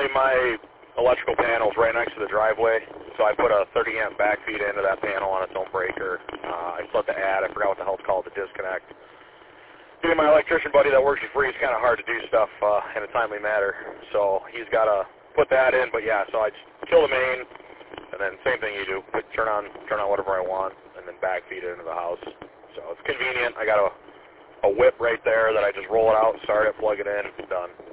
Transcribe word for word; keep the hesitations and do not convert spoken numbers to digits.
basically my electrical panel's right next to the driveway, so I put a thirty amp backfeed into that panel on its own breaker. Uh, I still have to add, I forgot what the hell it's called, the disconnect. Getting my electrician buddy that works for free, it's kind of hard to do stuff uh, in a timely manner, so he's got to put that in. But yeah, so I just kill the main, and then same thing you do, put, turn on turn on whatever I want, and then backfeed it into the house. So it's convenient. I got a, a whip right there that I just roll it out, start it, plug it in, done.